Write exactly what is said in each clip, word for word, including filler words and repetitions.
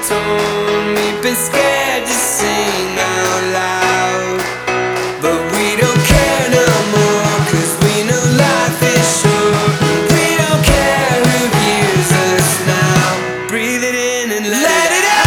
torn. We've been scared to sing out loud, but we don't care no more, 'cause we know life is short. We don't care who hears us now. Breathe it in and let it out.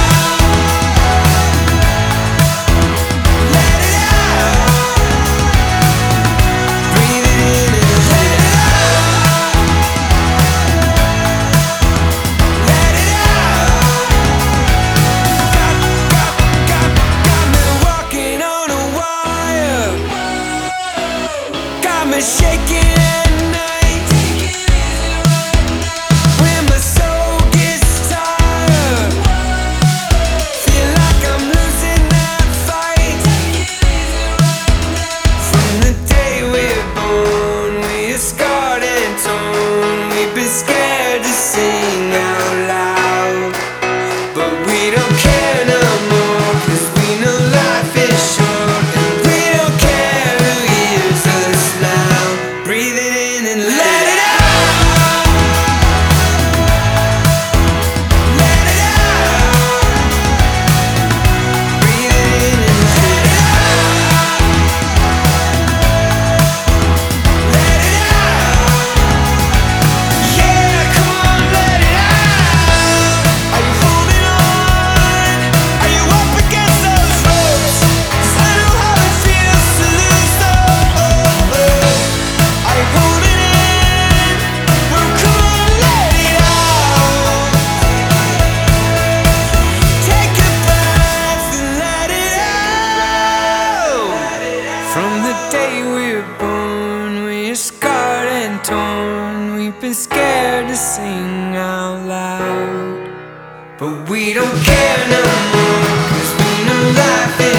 I'm shaking at night when my soul gets tired. Feel like I'm losing that fight. From the day we're born, we're scarred and torn. We've been scared to sing out loud, but we don't care no more, 'cause we know life is short. We don't care who hears us now. Breathe it in and let it out. Let it out. Breathe it in and let it out. Let it out. Yeah, come on, let it out. Are you holding on? Are you up against those ropes? 'Cause I know how it feels to lose those. Are you holding in? Well, come on, let it out. Take a breath and let it out. From the day we're born, we're scarred and torn. We've been scared to sing out loud, but we don't care no more, 'cause we know life is